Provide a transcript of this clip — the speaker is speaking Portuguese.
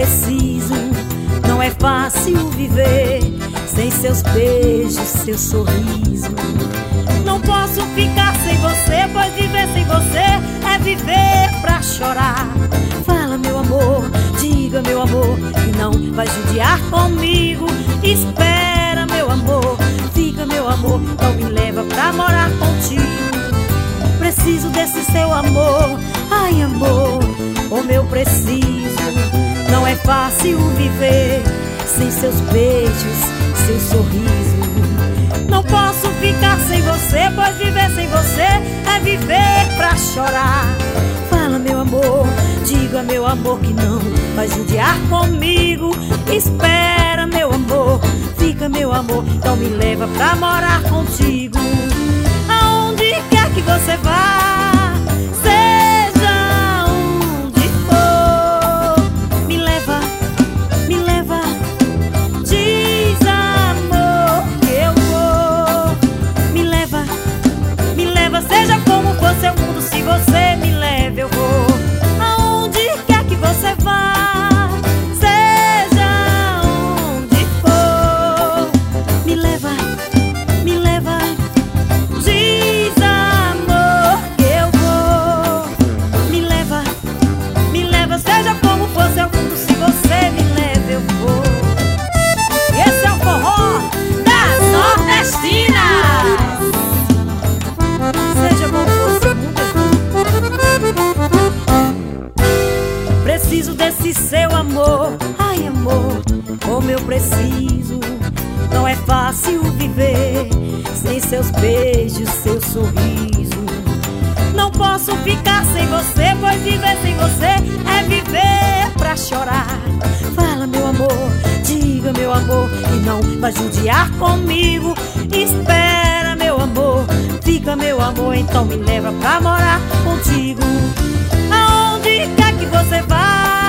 preciso. Não é fácil viver sem seus beijos, seu sorriso. Não posso ficar sem você, pois viver sem você é viver pra chorar. Fala, meu amor, diga, meu amor, que não vai judiar comigo. Espera, meu amor, fica, meu amor, não me leva pra morar contigo. Preciso desse seu amor, ai amor, o meu preciso. Não é fácil viver sem seus beijos, seu sorriso. Não posso ficar sem você, pois viver sem você é viver pra chorar. Fala, meu amor, diga, meu amor, que não vai judiar comigo. Espera, meu amor, fica, meu amor, então me leva pra morar contigo. Aonde quer que você vá, seja onde for, me leva, diz amor que eu vou. Me leva, seja como for seu mundo, se você me leva eu vou. Aonde quer que você vá, seja onde for, me leva, diz amor que eu vou. Me leva, seja como for seu mundo, se você me leva eu vou. E esse é o forró das nordestinas. Seja como for seu mundo. Preciso desse seu amor, ai amor, como eu preciso. Não é fácil viver sem seus beijos, seu sorriso. Não posso ficar sem você, pois viver sem você é viver pra chorar. Fala, meu amor, diga, meu amor, que não vai judiar comigo. Espera, meu amor, fica, meu amor, então me leva pra morar contigo. Aonde quer que você vá,